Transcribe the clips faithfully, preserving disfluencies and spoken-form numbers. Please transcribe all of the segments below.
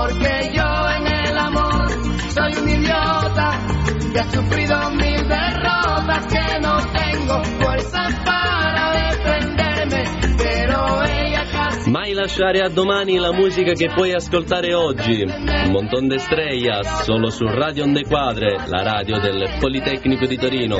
porque yo en el amor soy un idiota que ha sufrido mil derrotas, que no tengo fuerza para defenderme, pero ella casi... Mai lasciare a domani la musica che puoi ascoltare oggi. Un montón de estrellas, solo su Radio Onde Quadre, la radio del Politecnico di Torino.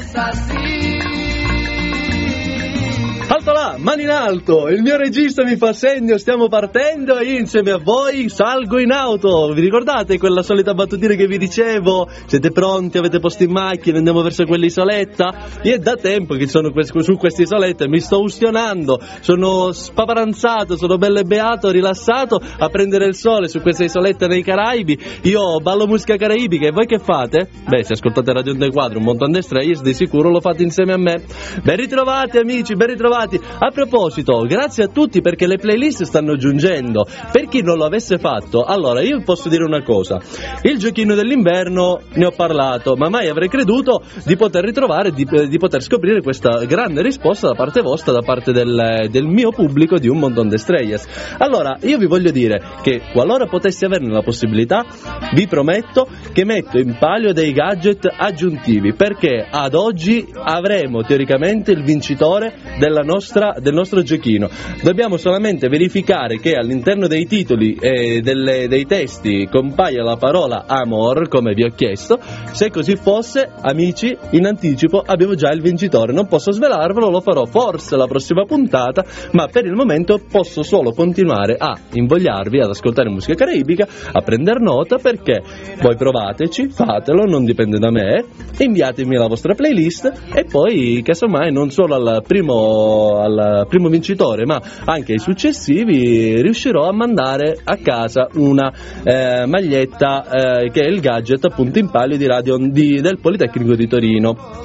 Alto là, mani in alto, il mio regista mi fa segno, stiamo partendo e io insieme a voi salgo in auto. Vi ricordate quella solita battutina che vi dicevo? Siete pronti, avete posto in macchina, andiamo verso quell'isoletta? Io è da tempo che sono su questa isoletta e mi sto ustionando, sono spaparanzato, sono bello e beato, rilassato a prendere il sole su questa isoletta nei Caraibi. Io ballo musica caraibica e voi che fate? Beh, se ascoltate Radio Onde Quadre, un montone di estrellas, di sicuro lo fate insieme a me. Ben ritrovati amici, ben ritrovati. A proposito, grazie a tutti perché le playlist stanno giungendo. Per chi non lo avesse fatto, allora io posso dire una cosa: il giochino dell'inverno ne ho parlato, ma mai avrei creduto di poter ritrovare, di, di poter scoprire questa grande risposta da parte vostra, da parte del, del mio pubblico di Un Montón de Estrellas. Allora, io vi voglio dire che qualora potessi averne la possibilità, vi prometto che metto in palio dei gadget aggiuntivi, perché ad oggi avremo teoricamente il vincitore della nostra, del nostro giochino. Dobbiamo solamente verificare che all'interno dei titoli e delle, dei testi compaia la parola amor, come vi ho chiesto. Se così fosse, amici, in anticipo abbiamo già il vincitore. Non posso svelarvelo, lo farò forse la prossima puntata, ma per il momento posso solo continuare a invogliarvi ad ascoltare musica caraibica, a prendere nota, perché voi provateci, fatelo, non dipende da me, inviatemi la vostra playlist e poi casomai non solo al primo al primo vincitore ma anche ai successivi riuscirò a mandare a casa una eh, maglietta eh, che è il gadget appunto in palio di radio di, del Politecnico di Torino.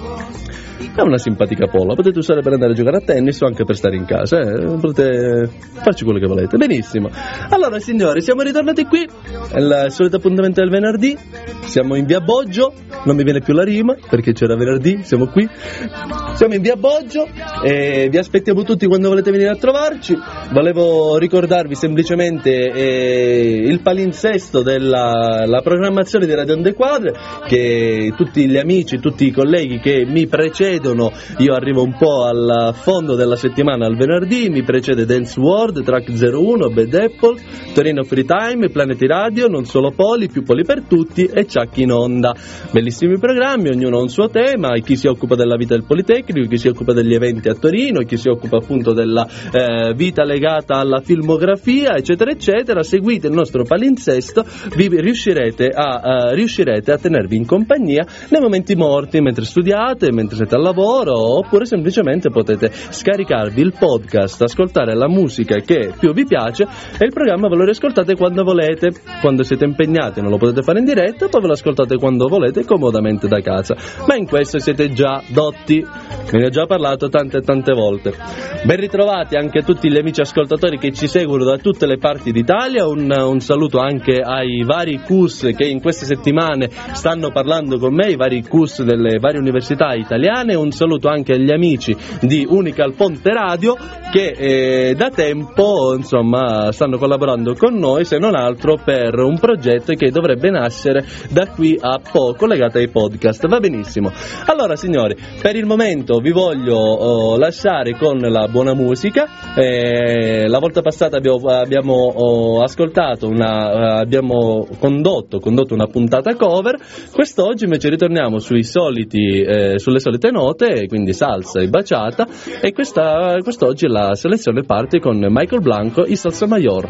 È una simpatica polla, potete usare per andare a giocare a tennis o anche per stare in casa, eh? Potete farci quello che volete. Benissimo. Allora signori, siamo ritornati qui, è il solito appuntamento del venerdì, siamo in via Boggio, non mi viene più la rima perché c'era venerdì, siamo qui, siamo in via Boggio e vi aspettiamo tutti quando volete venire a trovarci. Volevo ricordarvi semplicemente eh, il palinsesto della la programmazione di Radio Onde Quadre, che tutti gli amici, tutti i colleghi che mi precedono, io arrivo un po' al fondo della settimana al venerdì, mi precede Dance World, Track zero uno, Bad Apple, Torino Free Time, Planeti Radio, Non Solo Poli, Più Poli per Tutti e Ciacchi in Onda. Bellissimi programmi, ognuno ha un suo tema, chi si occupa della vita del Politecnico, chi si occupa degli eventi a Torino, chi si occupa appunto della eh, vita legata alla filmografia, eccetera eccetera. Seguite il nostro palinsesto, vi riuscirete a, uh, riuscirete a tenervi in compagnia nei momenti morti, mentre studiate, mentre siete al lavoro, oppure semplicemente potete scaricarvi il podcast, ascoltare la musica che più vi piace e il programma ve lo riascoltate quando volete. Quando siete impegnati non lo potete fare in diretta, poi ve lo ascoltate quando volete comodamente da casa, ma in questo siete già dotti, ve ne ho già parlato tante e tante volte. Ben ritrovati anche a tutti gli amici ascoltatori che ci seguono da tutte le parti d'Italia, un, un saluto anche ai vari Q S che in queste settimane stanno parlando con me, i vari Q S delle varie università italiane, un saluto anche agli amici di Unical Ponte Radio che eh, da tempo insomma stanno collaborando con noi, se non altro per un progetto che dovrebbe nascere da qui a poco legato ai podcast. Va benissimo. Allora signori, per il momento vi voglio oh, lasciare con la buona musica. Eh, la volta passata abbiamo, abbiamo oh, ascoltato una, abbiamo condotto, condotto una puntata cover. Quest'oggi invece ritorniamo sui soliti, eh, sulle solite note, quindi salsa e baciata, e questa, quest'oggi la selezione parte con Michael Blanco e Salsa Mayor.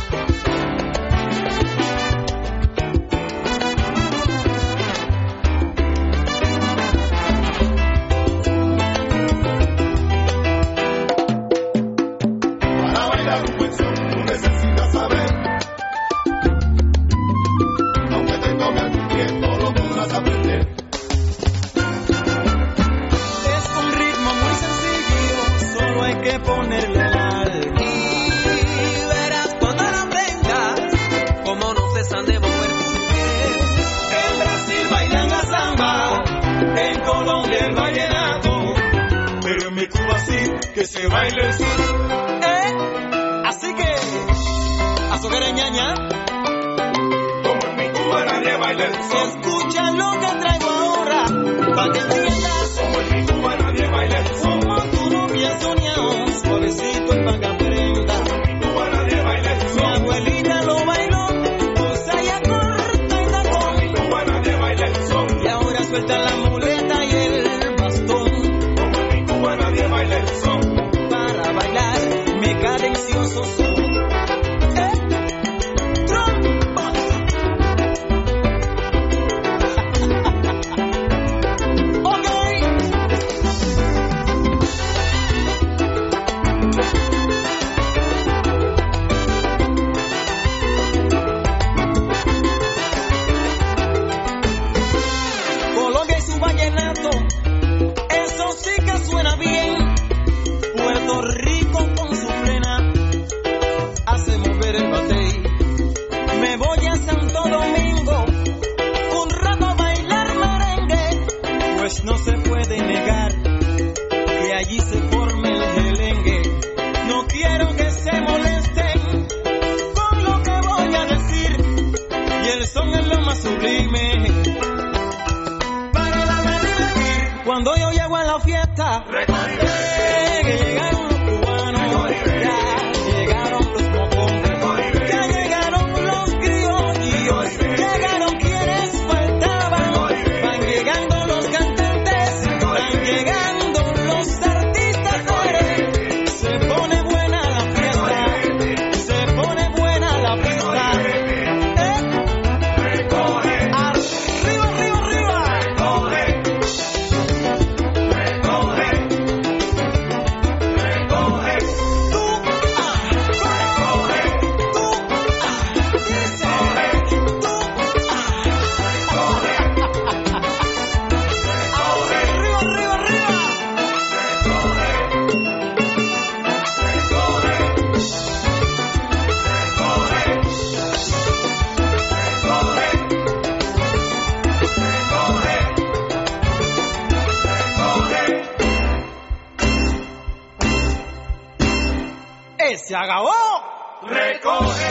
Que se baile así, ¿eh? Así que, a su ñaña, baila el son. Escucha lo que traigo ahora, pa' que entiendas. Como en mi Cuba nadie baila el son. Como tú no bien soñado, suavecito es pa' que aprenda. Como en mi Cuba nadie baila el Mi son. abuelita lo bailó, cosa ya corta y tacón. Como en mi Cuba nadie baila el son. Y ahora suelta la muleta y el bastón. Como en mi Cuba nadie baila el son. Para bailar mi cadencioso son. Eh, trompa. Ok. Colombia y su vallenato, eso sí que suena bien. Puerto Rico con su plena hace mover el batey. Me voy a Santo Domingo un rato a bailar merengue, pues no se puede negar que allí se forme el gelengue. No quiero que se molesten con lo que voy a decir, y el son es lo más sublime para darme a divertir. Cuando yo llego a la fiesta, que llegaron los cubanos, ya llegaron los mocones, ya llegaron los criollos, llegaron quienes faltaban, van llegando los cantantes, van llegando los artistas. Se pone buena la fiesta, se pone buena la fiesta. Eh, arriba, arriba, arriba. Arriba, arriba, arriba. ¡Eh, se acabó! Recoge.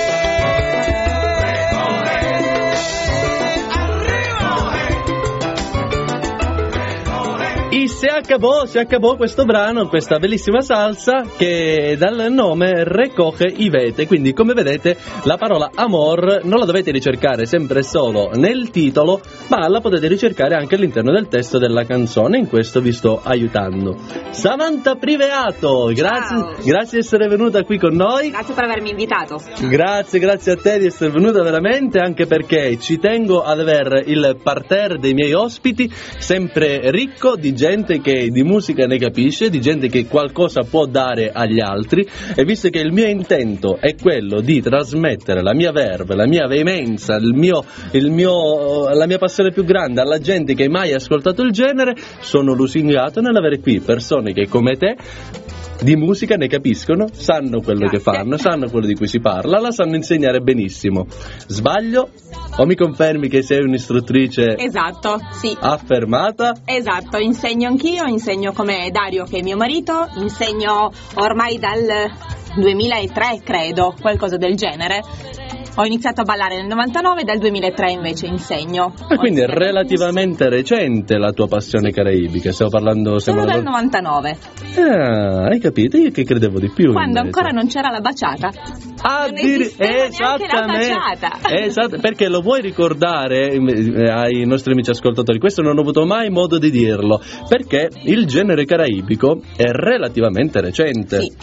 E se acabò, se acabò questo brano, questa bellissima salsa che dal nome Recoge y Vete. Quindi, come vedete, la parola amor non la dovete ricercare sempre solo nel titolo, ma la potete ricercare anche all'interno del testo della canzone. In questo vi sto aiutando. Samantha Priveato, grazie, grazie di essere venuta qui con noi. Grazie per avermi invitato. Grazie, grazie a te di essere venuta veramente, anche perché ci tengo ad avere il parterre dei miei ospiti sempre ricco di gente che di musica ne capisce, di gente che qualcosa può dare agli altri, e visto che il mio intento è quello di trasmettere la mia verve, la mia veemenza, il mio, il mio, la mia passione più grande alla gente che mai ha ascoltato il genere, sono lusingato nell'avere qui persone che come te di musica ne capiscono, sanno quello Grazie. che fanno, sanno quello di cui si parla, la sanno insegnare benissimo. Sbaglio? O mi confermi che sei un'istruttrice Esatto, sì. affermata? Esatto, insegno anch'io, insegno come Dario che è mio marito, insegno ormai dal duemilatré credo, qualcosa del genere. Ho iniziato a ballare nel novantanove, dal duemilatré invece insegno. E quindi è Ho insegnato relativamente recente la tua passione caraibica, stiamo parlando... Solo stiamo dal novantanove, Ah, hai capito? Io che credevo di più. quando invece. ancora non c'era la baciata. Ah, Non dir- esisteva neanche la esattamente. baciata. Esatto, perché lo vuoi ricordare eh, ai nostri amici ascoltatori? Questo non ho avuto mai modo di dirlo, perché il genere caraibico è relativamente recente. Sì.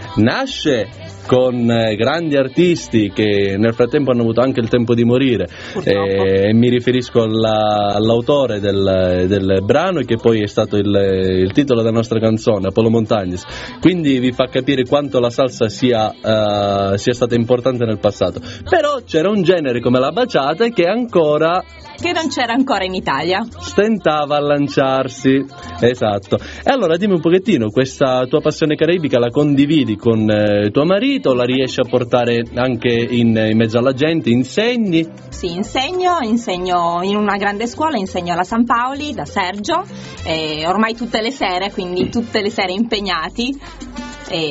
Nasce con eh, grandi artisti che nel frattempo hanno avuto anche il tempo di morire, Purtroppo. e mi riferisco alla- all'autore del, del brano, e che poi è stato il, il titolo della nostra canzone, Apollo Montagnes. Quindi vi fa capire quanto la salsa sia, eh, sia stata importante nel passato. Però c'era un genere come la baciata che ancora Che non c'era ancora in Italia. stentava a lanciarsi. Esatto. E allora dimmi un pochettino, questa tua passione caraibica la condividi con eh, tuo marito? La riesci a portare anche in, in mezzo alla gente? Insegni? Sì, insegno, insegno in una grande scuola, insegno alla San Paoli da Sergio, e ormai tutte le sere, quindi tutte le sere impegnati. E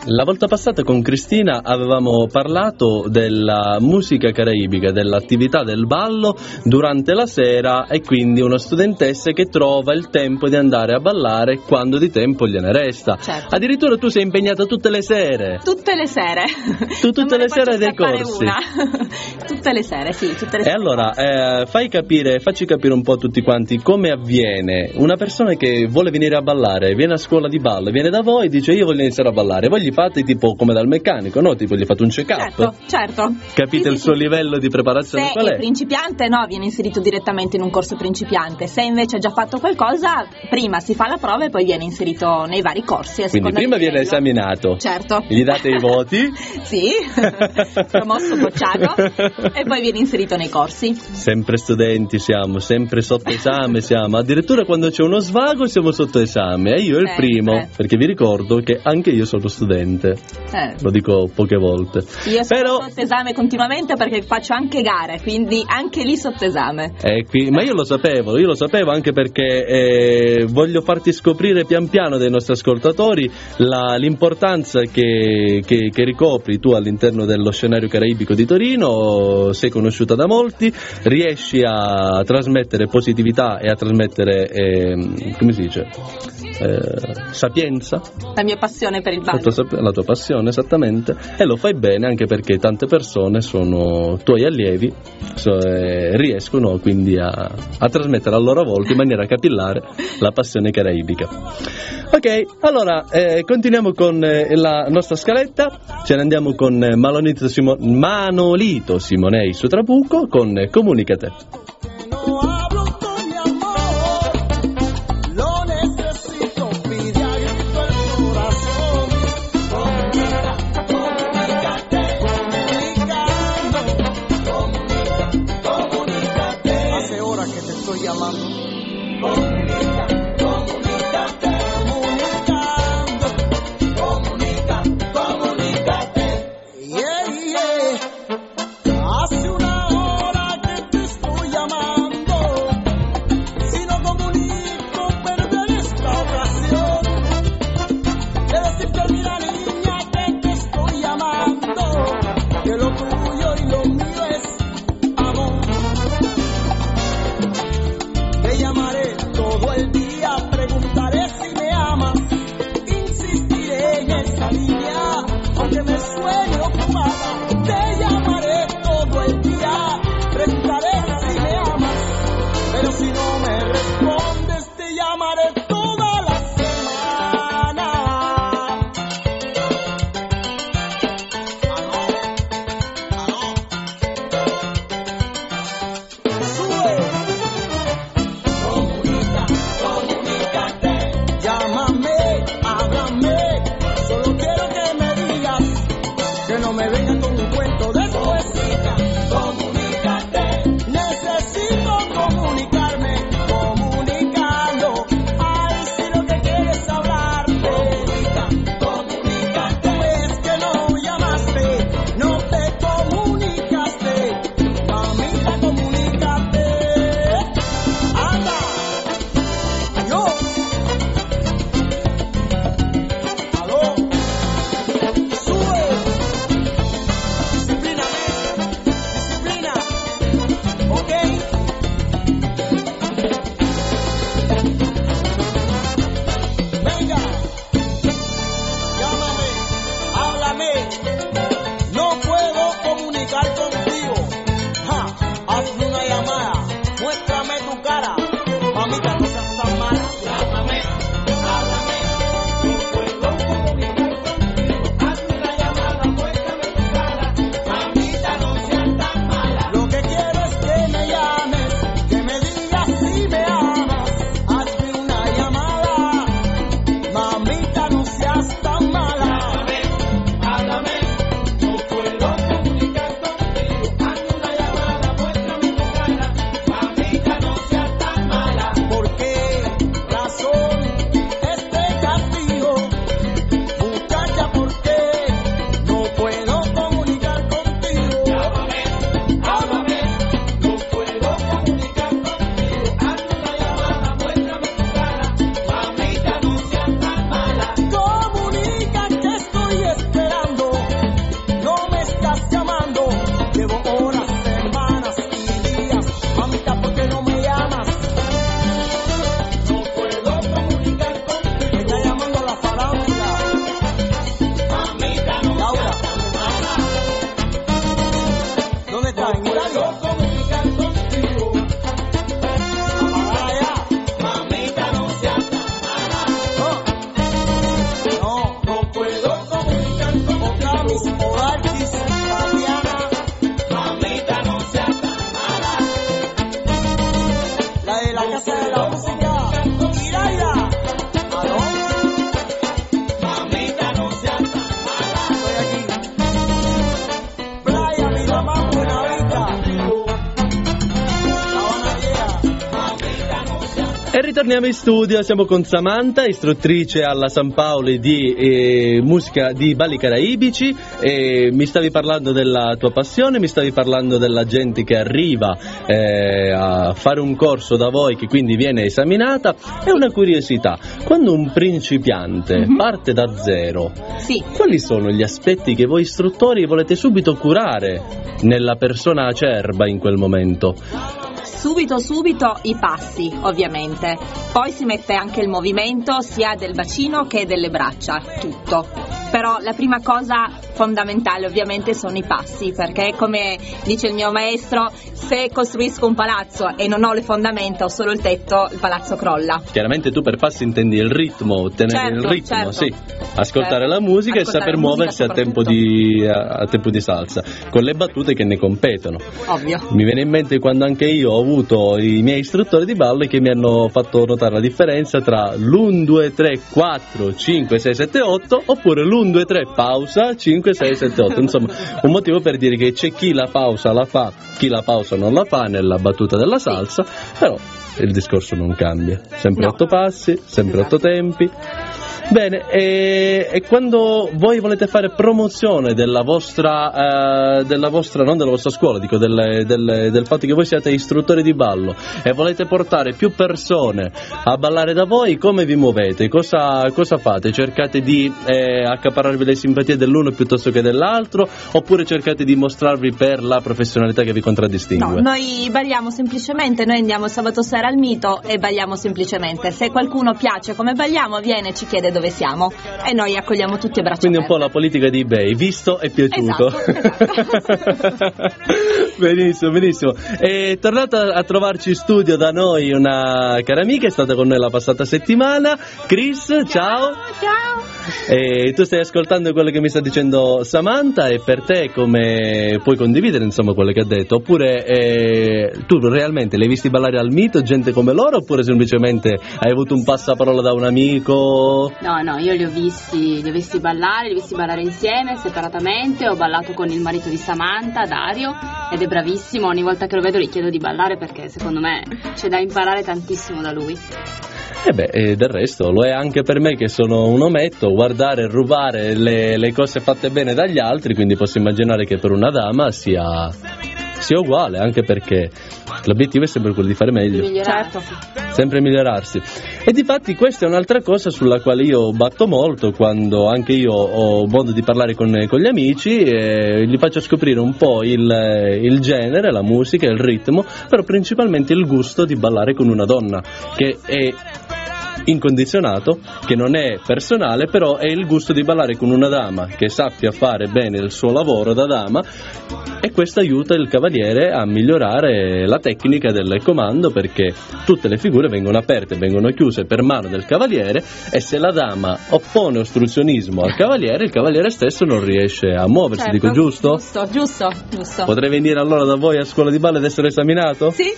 La volta passata con Cristina avevamo parlato della musica caraibica, dell'attività del ballo durante la sera e quindi una studentessa che trova il tempo di andare a ballare quando di tempo gliene resta. Certo. Addirittura tu sei impegnata tutte le sere. Tutte le sere. Tu tutte Non me le ne sere faccio dei scappare corsi. una. Tutte le sere, sì, tutte le E sere. allora, eh, fai capire, facci capire un po' a tutti quanti come avviene una persona che vuole venire a ballare, viene a scuola di ballo, viene da voi e dice io voglio iniziare a ballare. Voi gli fate tipo come dal meccanico, no? Tipo gli fate un check-up. Certo, certo. Capite Sì, il sì, suo sì. livello di preparazione Se qual è è? principiante, no, viene inserito direttamente in un corso principiante. Se invece ha già fatto qualcosa, prima si fa la prova e poi viene inserito nei vari corsi. a Quindi seconda prima del viene livello. esaminato. Certo. Gli date i voti. Sì, promosso, bocciato, e poi viene inserito nei corsi. Sempre studenti siamo, sempre sotto esame siamo, addirittura quando c'è uno svago siamo sotto esame e io il Sempre. primo, perché vi ricordo che anche io sono studente, Eh. lo dico poche volte. Io sono Però, sotto esame continuamente perché faccio anche gare, quindi anche lì sotto esame. eh, qui, ma io lo sapevo, io lo sapevo anche perché eh, voglio farti scoprire pian piano dai nostri ascoltatori la, l'importanza che, che, che ricopri tu all'interno dello scenario caraibico di Torino, sei conosciuta da molti, riesci a trasmettere positività e a trasmettere, eh, come si dice, eh, sapienza, La mia passione per il ballo. la tua, sap- la tua passione esattamente, e lo fai bene anche perché tante persone sono tuoi allievi, so, eh, riescono quindi a, a trasmettere a loro volta in maniera capillare la passione caraibica. Ok, allora eh, continuiamo con eh, la nostra scaletta, ce ne andiamo con eh, Manolito, Simo- Manolito Simonei su Trabucco con eh, Comunica te. No hablo con mi amor, lo necesito, pide a grito el corazón. Comunica, comunícate, comunicando, comunica, comunícate. Hace horas que te estoy llamando. Comunica, comunícate, comunicando, comunica, comunícate. Yeah, yeah. Hace una hora que te estoy llamando. Si no comunico, perderé esta ocasión de decirte, mira niña, que te estoy llamando, que lo tuyo y lo mío es amor. Te llamaré todo el día, preguntaré si me amas, insistiré en esa línea, aunque me suene ocupada. Te llamaré todo el día, preguntaré si me amas, pero si no me respondes, te llamaré toda la semana. Aló, aló. Sube. Comunica, comunícate. Llámame, háblame. Solo quiero que me digas que no me vengas con un cuento después. Comunícate. Necesito comunicarme, comunicando. Ay, si lo que quieres hablar. Comunica, comunícate. Es que no llamaste, no te comunicaste. Mamita, comunícate. Anda. Yo. Aló. Sube. Disciplíname. Disciplina. ¿Ok? Venga. Llámame. Háblame. No puedo comunicar contigo. Ja. Hazme una llamada. Muéstrame tu cara. Mamita, no seas tan mala. Llámame. Háblame. No puedo comunicar contigo. Hazme una llamada. Muéstrame tu cara. Mamita, no seas tan mala. Lo que quiero es que me llames. ¿dónde está? ¿En Italia? Mamita, no seas tan mala. No, no puedo comunicar con Ocamis, Oartis, Tatiana. Mamita, no seas tan mala. La de la casa de la música, Iraida. ¿Aló? Mamita, no seas tan mala. Estoy aquí. Brian, mi mamá, buena vista. La Habana Vieja. Mamita, no seas E ritorniamo in studio, siamo con Samantha, istruttrice alla San Paoli di eh, musica di balli caraibici. E mi stavi parlando della tua passione, mi stavi parlando della gente che arriva eh, a fare un corso da voi, che quindi viene esaminata. E una curiosità, quando un principiante Mhm. parte da zero, Sì. quali sono gli aspetti che voi istruttori volete subito curare nella persona acerba in quel momento? Subito subito i passi, ovviamente. Poi si mette anche il movimento sia del bacino che delle braccia, tutto. Però la prima cosa fondamentale ovviamente sono i passi, perché come dice il mio maestro, se costruisco un palazzo e non ho le fondamenta o solo il tetto, il palazzo crolla. Chiaramente tu per passi intendi il ritmo, ottenere il Certo, ritmo, certo. sì. Ascoltare Certo. la musica Ascoltare e saper la musica muoversi a tempo, soprattutto. di, a, a tempo di salsa, con le battute che ne competono. Ovvio. Mi viene in mente quando anche io ho avuto i miei istruttori di ballo che mi hanno fatto notare la differenza tra l'uno, due, tre, quattro, cinque, sei, sette, otto oppure l'uno, due, tre, pausa, cinque, sei, sette, otto. Insomma, un motivo per dire che c'è chi la pausa la fa, chi la pausa non la fa nella battuta della salsa, però il discorso non cambia. Sempre No. otto passi, sempre Esatto. otto tempi. Bene, e, e quando voi volete fare promozione della vostra, eh, della vostra, non della vostra scuola, dico del, del, del fatto che voi siate istruttori di ballo e volete portare più persone a ballare da voi, come vi muovete? Cosa, cosa fate? Cercate di eh, accaparrarvi le simpatie dell'uno piuttosto che dell'altro, oppure cercate di mostrarvi per la professionalità che vi No, contraddistingue? noi balliamo semplicemente, noi andiamo sabato sera al Mito e balliamo semplicemente. Se qualcuno piace come balliamo, viene e ci chiede dove siamo e noi accogliamo tutti a braccia Quindi un po' la aperte. politica di eBay, visto e piaciuto. Esatto, esatto. Benissimo, benissimo. È tornata a trovarci in studio da noi una cara amica, è stata con noi la passata settimana. Chris, ciao. Ciao. E tu stai ascoltando quello che mi sta dicendo Samantha, e per te come puoi condividere insomma quello che ha detto? Oppure eh, tu realmente li hai visti ballare al Mito, gente come loro, oppure semplicemente hai avuto un passaparola da un amico? No, no, io li ho visti, li ho visti ballare, li ho visti ballare insieme, separatamente, ho ballato con il marito di Samantha, Dario, ed è bravissimo, ogni volta che lo vedo gli chiedo di ballare perché secondo me c'è da imparare tantissimo da lui. E beh, e del resto lo è anche per me che sono un ometto, guardare e rubare le, le cose fatte bene dagli altri, quindi posso immaginare che per una dama sia, sia uguale, anche perché l'obiettivo è sempre quello di fare meglio. Di migliorare. Certo. Sempre migliorarsi. E difatti questa è un'altra cosa sulla quale io batto molto quando anche io ho modo di parlare con, con gli amici, e gli faccio scoprire un po' il, il genere, la musica, il ritmo, però principalmente il gusto di ballare con una donna, che è incondizionato, che non è personale, però è il gusto di ballare con una dama che sappia fare bene il suo lavoro da dama, e questo aiuta il cavaliere a migliorare la tecnica del comando, perché tutte le figure vengono aperte, vengono chiuse per mano del cavaliere, e se la dama oppone ostruzionismo al cavaliere, il cavaliere stesso non riesce a muoversi. Certo. Dico giusto? Giusto, giusto, giusto. Potrei venire allora da voi a scuola di ballo ed essere esaminato? Sì.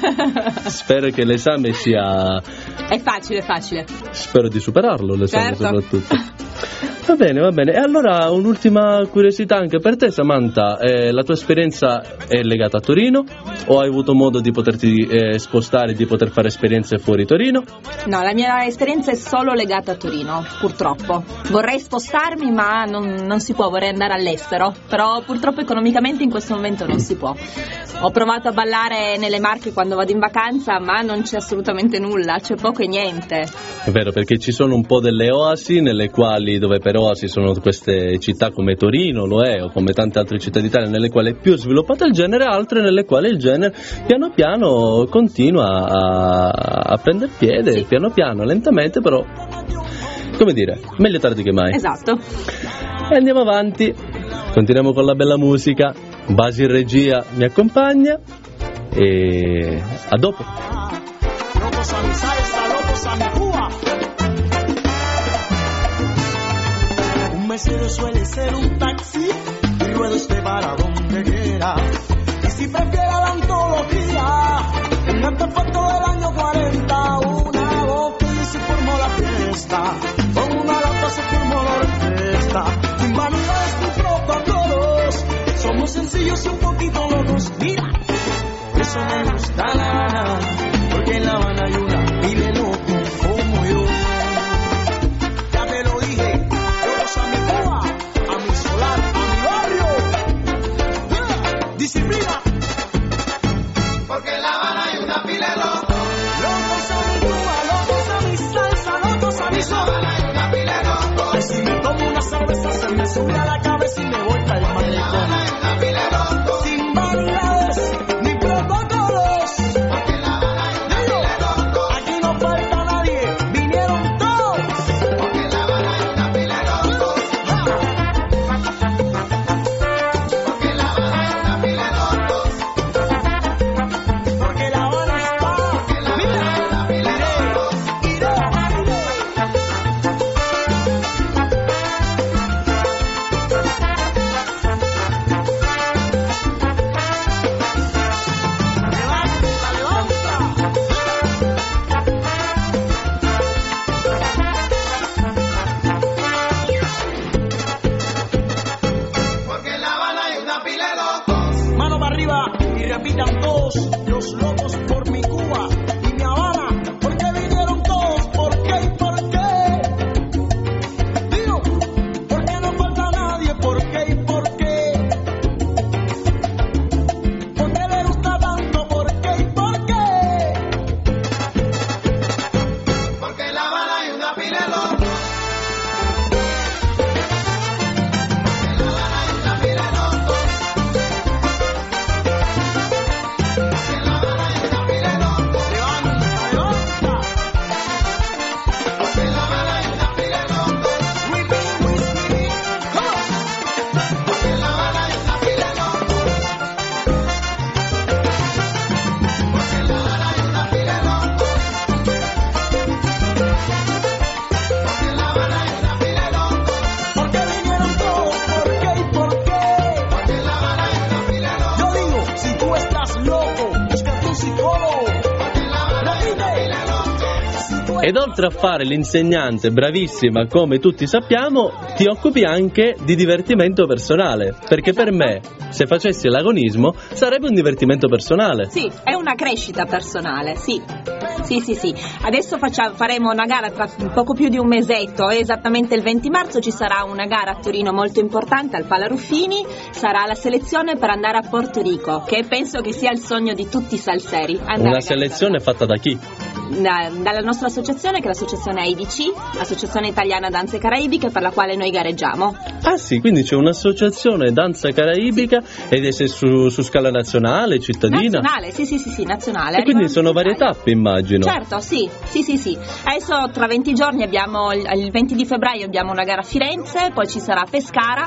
Spero che l'esame sia... È facile, facile. Spero di superarlo, l'esame Certo. soprattutto. Va bene, va bene. E allora un'ultima curiosità anche per te, Samantha. Eh, la tua esperienza è legata a Torino, o hai avuto modo di poterti eh, spostare, di poter fare esperienze fuori Torino? No, la mia esperienza è solo legata a Torino, purtroppo. Vorrei spostarmi, ma non, non si può, vorrei andare all'estero, però purtroppo economicamente in questo momento non si può. Ho provato a ballare nelle Marche quando vado in vacanza, ma non c'è assolutamente nulla, c'è poco e niente. È vero, perché ci sono un po' delle oasi nelle quali, dove per oasi sono queste città come Torino, lo è, o come tante altre città d'Italia nelle quali è più sviluppato il genere, altre nelle quali il genere piano piano continua a, a prendere piede, Sì. piano piano, lentamente, però, come dire, meglio tardi che mai. Esatto. E andiamo avanti, continuiamo con la bella musica. Basi in regia mi accompagna e a dopo. Locos a mi salsa, locos a mi Cuba. Un mesero suele ser un taxi y rueda usted para donde quiera. Y si prefiere la antología, un artefacto del año cuarenta, una boca y se formó la fiesta. Con una lata se formó la orquesta. Sin vanidades ni protocolos, somos sencillos y un poquito locos. Mira, por eso me gusta La Habana, porque en La Habana hay una pila de locos como yo. Ya te lo dije, locos a mi Cuba, a mi solar, a mi barrio. Yeah. Disciplina. Porque en La Habana hay una pila de locos. Locos a mi Cuba, locos a mi salsa, locos a mi En La Habana hay una pila de locos. Ay, si me tomo una cerveza se me sube a la cabeza y me voy para el En La Habana malecón. hay una pila de locos. Sin vanidades ni protocolos. Porque en La Habana hay una pila de locos. Aquí no falta nadie, vinieron todos. Porque en La Habana hay una pila de locos. Porque en La Habana hay una pila de locos. Porque La Habana está. Mira, iré, iré, iré. Levanta, levanta. Porque en La Habana hay una pila de locos. Mano para arriba y repitan todos los locos por mi Cuba y mi Habana. ¿Por qué vinieron todos? ¿Por qué y por qué? Digo, ¿por qué no falta nadie? ¿Por qué y por qué? ¿Por qué le gusta tanto? ¿Por qué y por qué? Porque en La Habana hay una pila de locos. En La Habana hay una pila de locos. En La Habana hay una pila de locos. Levanta, levanta. En La Habana hay una pila de locos. Whipping, whipping, come on. Porque en La Habana hay una pila de locos. Porque en La Habana hay una pila de locos. Porque en La Habana hay una pila de locos. ¿Por qué vinieron todos? ¿Por qué y por qué? Porque en La Habana hay una pila de locos. Yo digo, si tú estás loco, búscate un psicólogo. Porque en La Habana hay una pila de locos. Si tú Ed oltre a fare l'insegnante bravissima, come tutti sappiamo, ti occupi anche di divertimento personale, perché per me, se facessi l'agonismo, sarebbe un divertimento personale. Sì, è una crescita personale, sì. Sì, sì, sì. Adesso facciamo, faremo una gara tra poco più di un mesetto, esattamente il venti marzo ci sarà una gara a Torino molto importante al Pala Ruffini, sarà la selezione per andare a Porto Rico, che penso che sia il sogno di tutti i salseri. andare a Una gareggiare. selezione fatta da chi? Da- dalla nostra associazione, che è l'associazione A I D C, Associazione Italiana Danze Caraibiche, per la quale noi gareggiamo. Ah sì, quindi c'è un'associazione danza caraibica ed è se su, su scala nazionale, cittadina? Nazionale, sì, sì, sì, sì, nazionale. E quindi Arrivano sono in varie Italia. tappe, immagino. Certo, sì, sì, sì, sì. Adesso tra venti giorni abbiamo, il il venti di febbraio abbiamo una gara a Firenze, poi ci sarà Pescara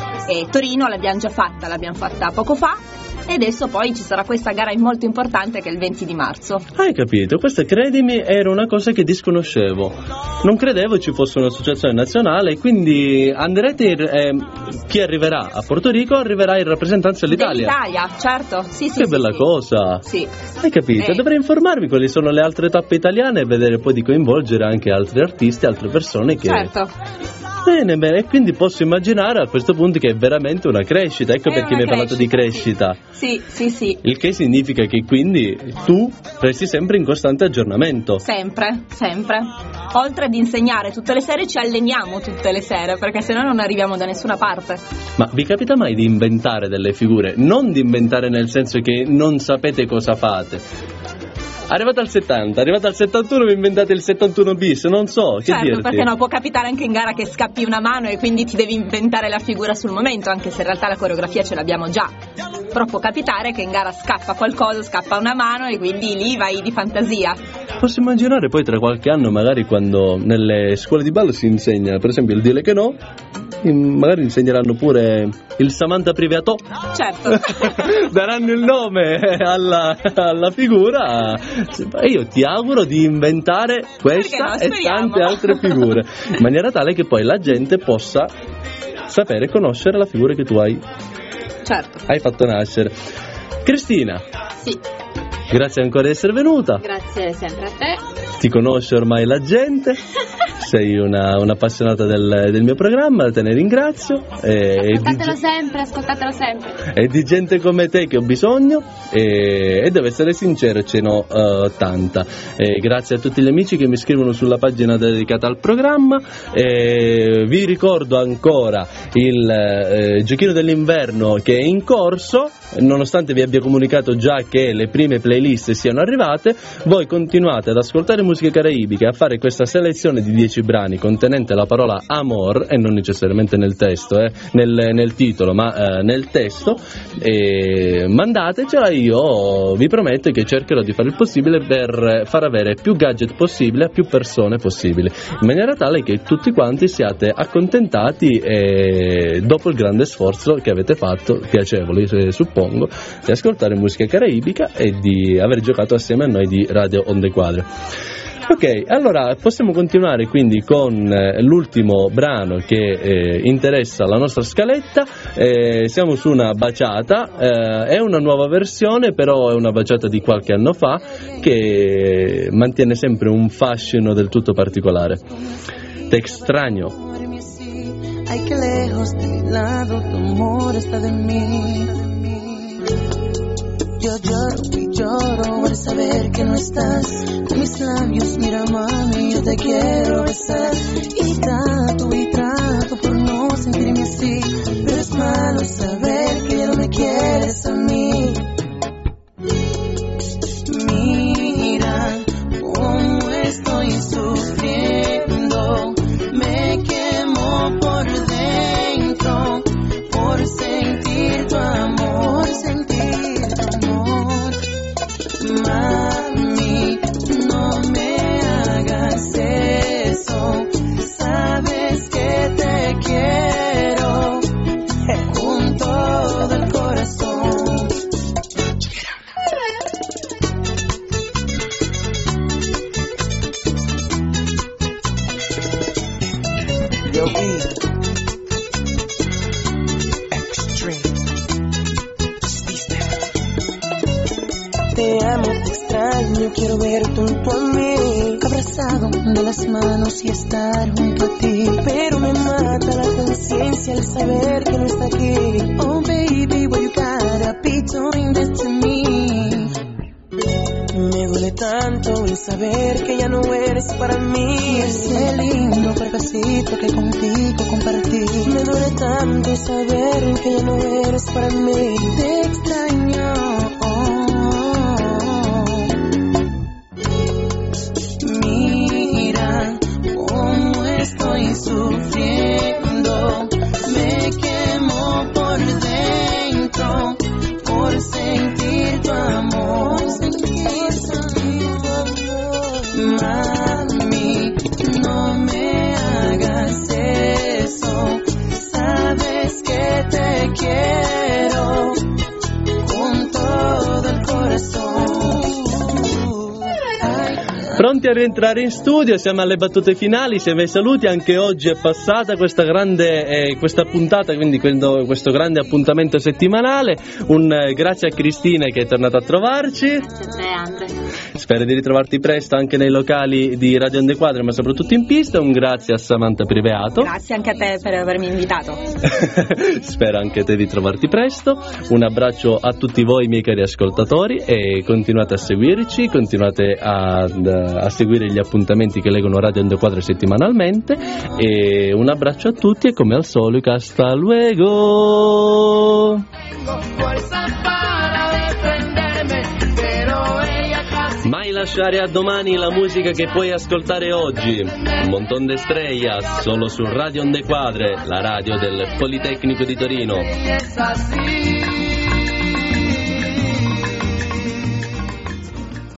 e Torino l'abbiamo già fatta, l'abbiamo fatta poco fa. E adesso poi ci sarà questa gara molto importante che è il venti di marzo. Hai capito? Questa, credimi, era una cosa che disconoscevo. Non credevo ci fosse un'associazione nazionale, quindi andrete, eh, chi arriverà a Porto Rico arriverà in rappresentanza dell'Italia. Dell'Italia, certo, sì, sì. Che sì, bella sì. cosa. Sì. Hai capito? Eh. Dovrei informarmi quali sono le altre tappe italiane e vedere poi di coinvolgere anche altri artisti, altre persone che... Certo. Bene, bene, e quindi posso immaginare a questo punto che è veramente una crescita, ecco È perché una mi hai parlato di crescita. Sì, sì, sì. Il che significa che quindi tu resti sempre in costante aggiornamento. Sempre, sempre. Oltre ad insegnare tutte le sere, ci alleniamo tutte le sere, perché sennò non arriviamo da nessuna parte. Ma vi capita mai di inventare delle figure? Non di inventare nel senso che non sapete cosa fate. Arrivate al settanta, arrivate al settantuno vi inventate il settantuno bis, non so, che Certo, dirti? perché no, può capitare anche in gara che scappi una mano e quindi ti devi inventare la figura sul momento, anche se in realtà la coreografia ce l'abbiamo già. Però può capitare che in gara scappa qualcosa, scappa una mano e quindi lì vai di fantasia. Posso immaginare poi tra qualche anno, magari quando nelle scuole di ballo si insegna, per esempio, il dire che no, magari insegneranno pure il Samantha Privato. Certo. Daranno il nome alla, alla figura e io ti auguro di inventare questa no, e tante altre figure in maniera tale che poi la gente possa sapere e conoscere la figura che tu hai, certo. hai fatto nascere. Cristina, Sì, grazie ancora di essere venuta. grazie sempre a te. Ti conosce ormai la gente, sei una, un'appassionata del, del mio programma, te ne ringrazio. E, e, di, Ascoltatelo sempre, ascoltatelo sempre. e di gente come te che ho bisogno e, e devo essere sincero, ce n'ho uh, tanta. E grazie a tutti gli amici che mi scrivono sulla pagina dedicata al programma. E vi ricordo ancora il eh, giochino dell'inverno che è in corso, nonostante vi abbia comunicato già che le prime playlist siano arrivate. Voi continuate ad ascoltare musica caraibica, a fare questa selezione di dieci brani contenente la parola amor, e non necessariamente nel testo, eh, nel, nel titolo, ma eh, nel testo, e mandatecela. Io vi prometto che cercherò di fare il possibile per far avere più gadget possibile a più persone possibile, in maniera tale che tutti quanti siate accontentati e dopo il grande sforzo che avete fatto, piacevole eh, suppongo, di ascoltare musica caraibica e di aver giocato assieme a noi di Radio Onde Quadre. Ok, allora possiamo continuare quindi con eh, l'ultimo brano che eh, interessa la nostra scaletta. Eh, siamo su una baciata, eh, è una nuova versione, però è una baciata di qualche anno fa che mantiene sempre un fascino del tutto particolare. Te extraño. Ay, que lejos de mi lado tu amor está de mí. Yo lloro y lloro al saber que no estás. Con mis labios, mira mami, yo te quiero besar. Y trato y trato por no sentirme así, pero es malo saber que ya no me quieres a mí. Mira cómo estoy sufriendo, me quemo por dentro por sentir tu amor, sentir tu amor. Mami, no me hagas eso, sabes que te quiero con todo el corazón. Yo vi te amo, te extraño, quiero verte junto a mí, abrazado de las manos y estar junto a ti, pero me mata la conciencia al saber que no está aquí. Oh baby, why you gotta be doing this to me? Me duele tanto el saber que ya no eres para mí, ese lindo cuerpecito que contigo compartí. Me duele tanto saber que ya no eres para mí, te extraño. Estoy sufriendo, me quemo por dentro por sentir tu amor, sentir tu amor. Mami, no me hagas eso, sabes que te quiero con todo el corazón. Pronti a rientrare in studio, siamo alle battute finali, siamo ai saluti. Anche oggi è passata questa grande eh, questa puntata, quindi questo, questo grande appuntamento settimanale. Un eh, grazie a Cristina che è tornata a trovarci. Grazie a te, Andre. Spero di ritrovarti presto anche nei locali di Radio Onde Quadre, ma soprattutto in pista. Un grazie a Samantha Priveato. Grazie anche a te per avermi invitato. Spero anche te di trovarti presto. Un abbraccio a tutti voi miei cari ascoltatori e continuate a seguirci, continuate a, a seguire gli appuntamenti che leggono Radio Onde Quadre settimanalmente, e un abbraccio a tutti e come al solito hasta luego. Mai lasciare a domani la musica che puoi ascoltare oggi. Un montón de estrellas solo su Radio Onde Quadre, la radio del Politecnico di Torino.